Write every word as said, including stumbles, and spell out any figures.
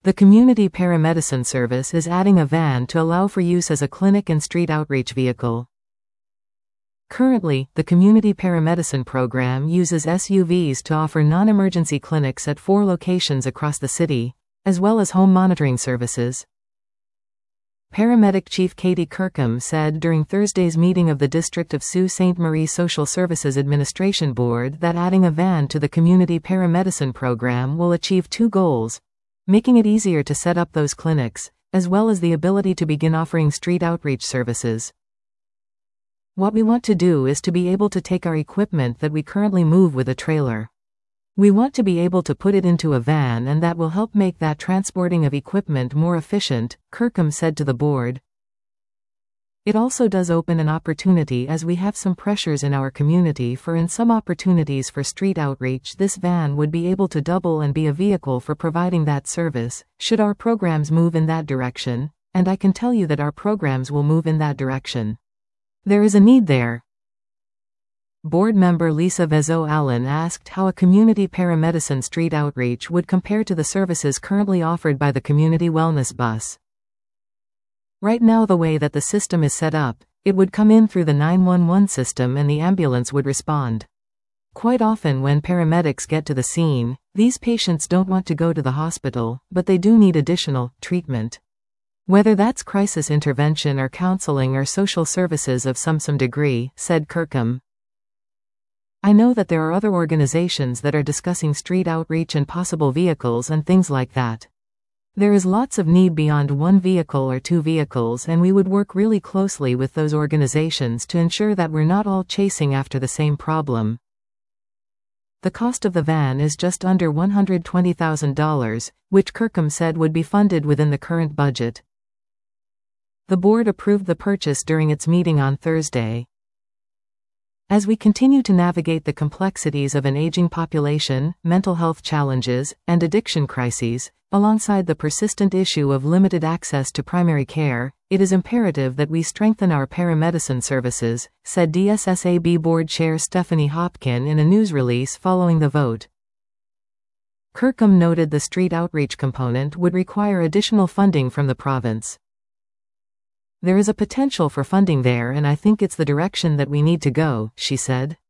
The Community Paramedicine Service is adding a van to allow for use as a clinic and street outreach vehicle. Currently, the Community Paramedicine Program uses S U Vs to offer non-emergency clinics at four locations across the city, as well as home monitoring services. Paramedic Chief Katie Kirkham said during Thursday's meeting of the District of Sault Ste. Marie Social Services Administration Board that adding a van to the Community Paramedicine Program will achieve two goals: making it easier to set up those clinics, as well as the ability to begin offering street outreach services. What we want to do is to be able to take our equipment that we currently move with a trailer. We want to be able to put it into a van, and that will help make that transporting of equipment more efficient, Kirkham said to the board. It also does open an opportunity as we have some pressures in our community for in some opportunities for street outreach. This van would be able to double and be a vehicle for providing that service, should our programs move in that direction, and I can tell you that our programs will move in that direction. There is a need there. Board member Lisa Vezo-Allen asked how a community paramedicine street outreach would compare to the services currently offered by the community wellness bus. Right now, the way that the system is set up, it would come in through the nine one one system and the ambulance would respond. Quite often when paramedics get to the scene, these patients don't want to go to the hospital, but they do need additional treatment. Whether that's crisis intervention or counseling or social services of some some degree, said Kirkham. I know that there are other organizations that are discussing street outreach and possible vehicles and things like that. There is lots of need beyond one vehicle or two vehicles, and we would work really closely with those organizations to ensure that we're not all chasing after the same problem. The cost of the van is just under one hundred twenty thousand dollars, which Kirkham said would be funded within the current budget. The board approved the purchase during its meeting on Thursday. As we continue to navigate the complexities of an aging population, mental health challenges, and addiction crises, alongside the persistent issue of limited access to primary care, it is imperative that we strengthen our paramedicine services, said D S S A B Board Chair Stephanie Hopkin in a news release following the vote. Kirkham noted the street outreach component would require additional funding from the province. There is a potential for funding there, and I think it's the direction that we need to go, she said.